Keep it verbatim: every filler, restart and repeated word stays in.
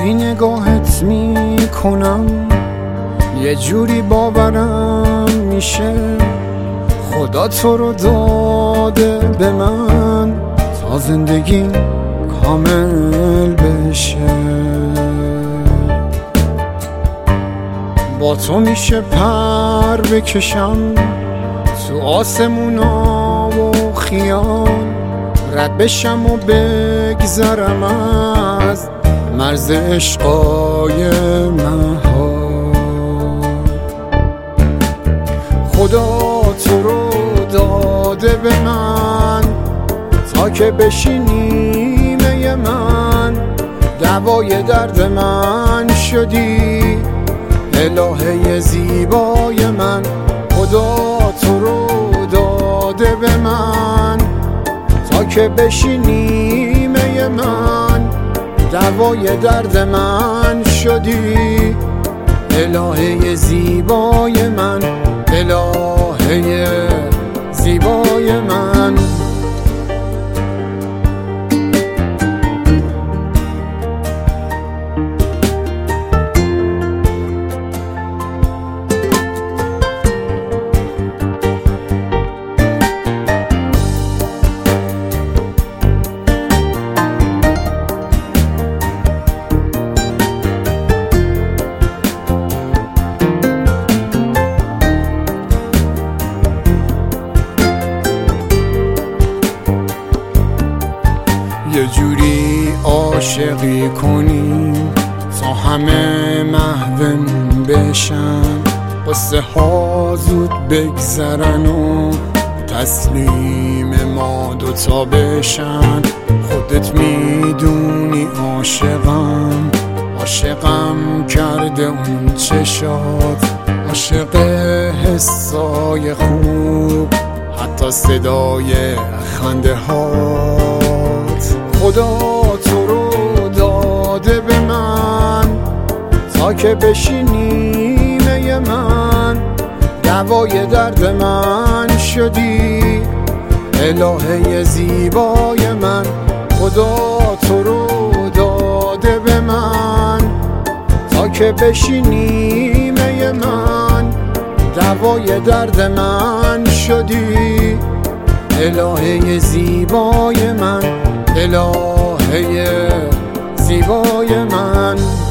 وقتی نگاهت میکنم یه جوری باورم میشه خدا تو رو داده به من تا زندگی کامل بشه. با تو میشه پر بکشم تو آسمونا و خیال، رد بشم و بگذرم از مرز عشقای محال. خدا تو رو داده به من تا که بشی نیمه من، دوای درد من شدی الهه زیبای من. خدا تو رو داده به من تا که بشی نیمه من، دوای درد من شدی الهه زیبای من، الهه زیبای من. یه جوری عاشقی کنیم تا همه محو بشن، قصه ها زود بگذرن و تسلیم ما دوتا بشن. خودت میدونی عاشقم، عاشقم کرده اون چشات، عاشق حسای خوب، حتی صدای خنده هات. خدا تو رو داده به من تا که بشی نیمه من، دوای درد من شدی الهه زیبای من. خدا تو رو داده به من تا که بشی نیمه من، دوای درد من شدی الهه زیبای من، الهه زیبای من.